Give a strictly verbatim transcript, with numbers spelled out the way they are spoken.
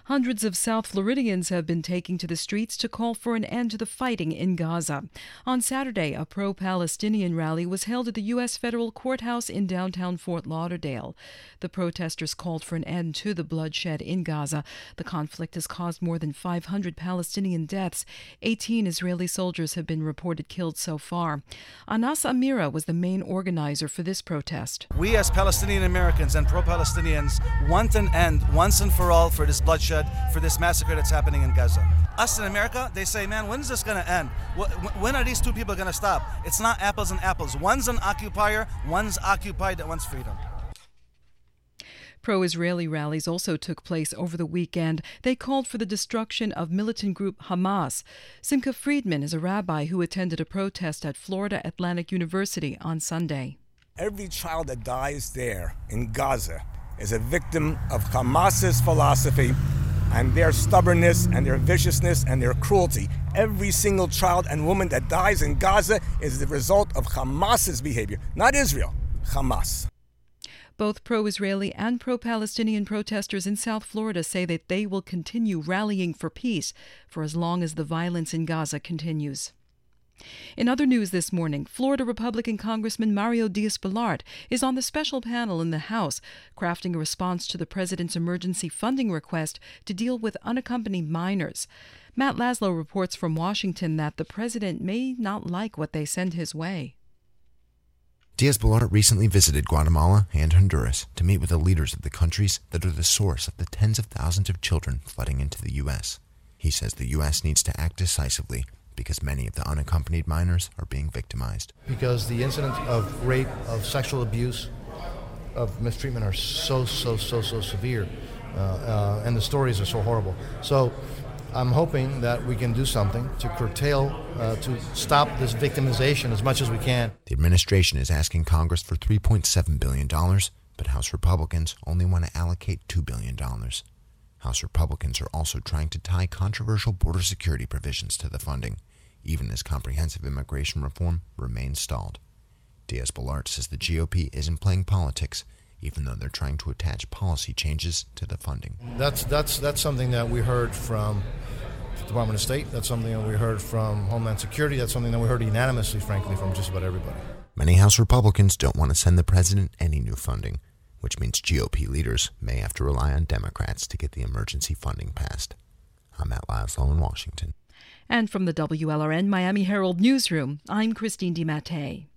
Hundreds of South Floridians have been taking to the streets to call for an end to the fighting in Gaza. On Saturday, a pro-Palestinian rally was held at the U S federal courthouse in downtown Fort Lauderdale. The protesters called for an end to the bloodshed in Gaza. The conflict has caused more than five hundred Palestinian deaths. eighteen Israeli soldiers have been reported killed so far. Anas Amira was the main organizer for this protest. We as Palestinian Americans and pro-Palestinians want an end once and for all for this bloodshed, for this massacre that's happening in Gaza. Us in America, they say, man, when is this going to end? When are these two people going to stop? It's not apples and apples. One's an occupier, one's occupied that wants freedom. Pro-Israeli rallies also took place over the weekend. They called for the destruction of militant group Hamas. Simcha Friedman is a rabbi who attended a protest at Florida Atlantic University on Sunday. Every child that dies there in Gaza is a victim of Hamas's philosophy and their stubbornness and their viciousness and their cruelty. Every single child and woman that dies in Gaza is the result of Hamas's behavior, not Israel, Hamas. Both pro-Israeli and pro-Palestinian protesters in South Florida say that they will continue rallying for peace for as long as the violence in Gaza continues. In other news this morning, Florida Republican Congressman Mario Diaz-Balart is on the special panel in the House, crafting a response to the president's emergency funding request to deal with unaccompanied minors. Matt Laszlo reports from Washington that the president may not like what they send his way. Diaz-Balart recently visited Guatemala and Honduras to meet with the leaders of the countries that are the source of the tens of thousands of children flooding into the U S. He says the U S needs to act decisively because many of the unaccompanied minors are being victimized. Because the incidents of rape, of sexual abuse, of mistreatment are so, so, so, so severe, uh, uh, and the stories are so horrible. So I'm hoping that we can do something to curtail, uh, to stop this victimization as much as we can. The administration is asking Congress for three point seven billion dollars, but House Republicans only want to allocate two billion dollars. House Republicans are also trying to tie controversial border security provisions to the funding, even as comprehensive immigration reform remains stalled. Diaz-Balart says the G O P isn't playing politics, even though they're trying to attach policy changes to the funding. That's that's that's something that we heard from the Department of State. That's something that we heard from Homeland Security. That's something that we heard unanimously, frankly, from just about everybody. Many House Republicans don't want to send the president any new funding, which means G O P leaders may have to rely on Democrats to get the emergency funding passed. I'm Matt Laszlo in Washington. And from the W L R N Miami Herald Newsroom, I'm Christine DiMattei.